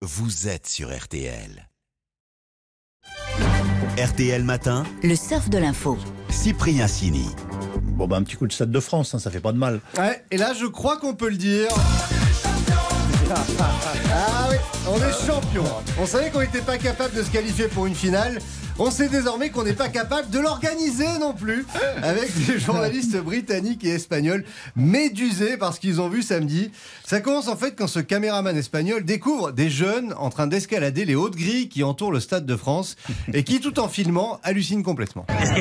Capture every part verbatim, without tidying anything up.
vous êtes sur R T L. R T L Matin, le surf de l'info. Cyprien Sini. Bon bah un petit coup de Stade de France, hein, ça fait pas de mal. Ouais, et là je crois qu'on peut le dire. Ah oui, on est champion. On savait qu'on n'était pas capable de se qualifier pour une finale. On sait désormais qu'on n'est pas capable de l'organiser non plus, avec des journalistes britanniques et espagnols médusés par ce qu'ils ont vu samedi. Ça commence en fait quand ce caméraman espagnol découvre des jeunes en train d'escalader les hautes grilles qui entourent le Stade de France et qui, tout en filmant, hallucinent complètement.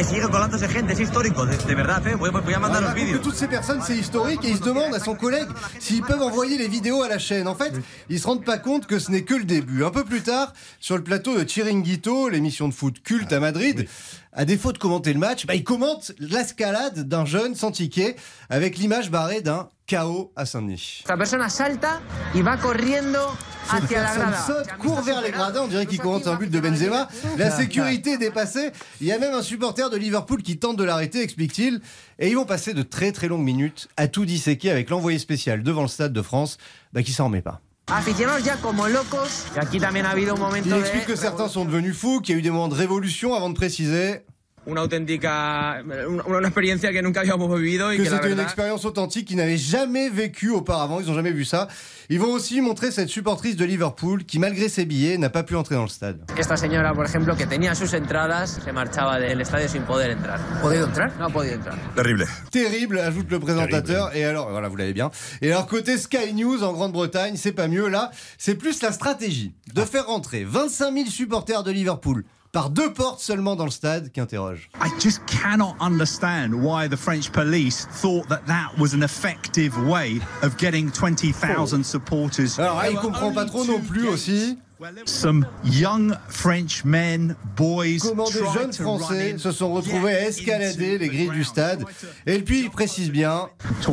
Que toutes ces personnes, c'est historique, et il se demande à son collègue s'ils peuvent envoyer les vidéos à la chaîne. En fait, ils se rendent pas compte que ce n'est que le début. Un peu plus tard, sur le plateau de Chiringuito, l'émission de foot culte à Madrid, oui. À défaut de commenter le match, bah, il commente l'escalade d'un jeune sans ticket avec l'image barrée d'un chaos à Saint-Denis. La personne salta et va corriendo hacia la grada. Saute, court vers les gradins, on dirait qu'il commente un but de Benzema. La sécurité est dépassée. Il y a même un supporter de Liverpool qui tente de l'arrêter, explique-t-il. Et ils vont passer de très très longues minutes à tout disséquer avec l'envoyé spécial devant le Stade de France, bah, qui s'en remet pas. Aficionados ya como locos. Y aquí también ha habido un momento. Il explique que certains sont devenus fous, qu'il y a eu des moments de révolution avant de préciser. Una auténtica, una experiencia que nunca habíamos vivido y que que la c'était verdad... une expérience authentique qu'ils n'avaient jamais vécue auparavant, ils n'ont jamais vu ça. Ils vont aussi montrer cette supportrice de Liverpool qui, malgré ses billets, n'a pas pu entrer dans le stade. Esta señora, por ejemplo, que tenía sus entradas, se marchaba del estadio sin poder entrar. ¿Podido entrar? No ha podido entrar. Terrible. Terrible, ajoute le présentateur. Terrible. Et alors, voilà, vous l'avez bien. Et alors, côté Sky News en Grande-Bretagne, c'est pas mieux. Là, c'est plus la stratégie de faire rentrer vingt-cinq mille supporters de Liverpool par deux portes seulement dans le stade qui interroge. I just cannot understand why the French police thought that that was an effective way of getting twenty thousand supporters. Alors là, il comprend pas trop non plus aussi. Some young French men, boys. Comment des jeunes Français se sont retrouvés à escalader les grilles du stade. Et puis il précise bien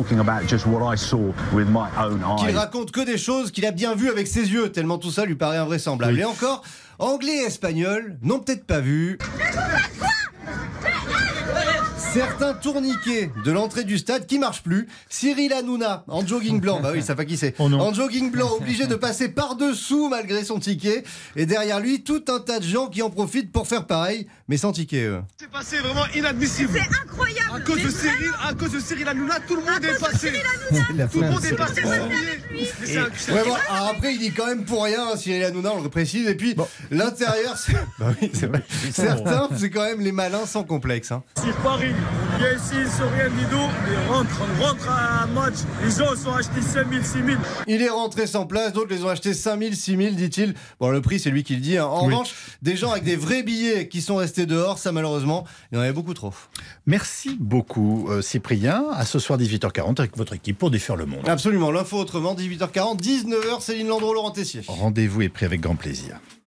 qu'il raconte que des choses qu'il a bien vues avec ses yeux, tellement tout ça lui paraît invraisemblable. Oui. Et encore, anglais et espagnol n'ont peut-être pas vu certains tourniquets de l'entrée du stade qui marchent plus. Cyril Hanouna en jogging blanc, bah oui, ça fait qui c'est. Oh en jogging blanc, obligé de passer par-dessous malgré son ticket. Et derrière lui, tout un tas de gens qui en profitent pour faire pareil, mais sans ticket. Eux. C'est passé vraiment inadmissible. C'est incroyable. À cause de Cyril, à cause de Cyril Hanouna, tout le monde est passé. Tout le monde est passé. Ouais, bon, alors après, il dit quand même pour rien, hein, Cyril Hanouna, on le précise. Et puis, bon. L'intérieur, c'est... Bah oui, c'est vrai. Certains, c'est quand même les malins sans complexe. Hein. Si Paris vient ici, ils sont rien du tout, ils rentrent, on rentre à un match, les gens sont achetés cinq mille, six mille. Il est rentré sans place, d'autres les ont achetés cinq mille, six mille, dit-il. Bon, le prix, c'est lui qui le dit. Hein. En oui. revanche, des gens avec des vrais billets qui sont restés dehors, ça malheureusement, il y en avait beaucoup trop. Merci beaucoup, euh, Cyprien. À ce soir, dix-huit heures quarante, avec votre équipe pour défaire le monde. Absolument, l'info autrement, dix-huit heures quarante, dix-neuf heures, Céline Landreau, Laurent Tessier. Rendez-vous est pris avec grand plaisir.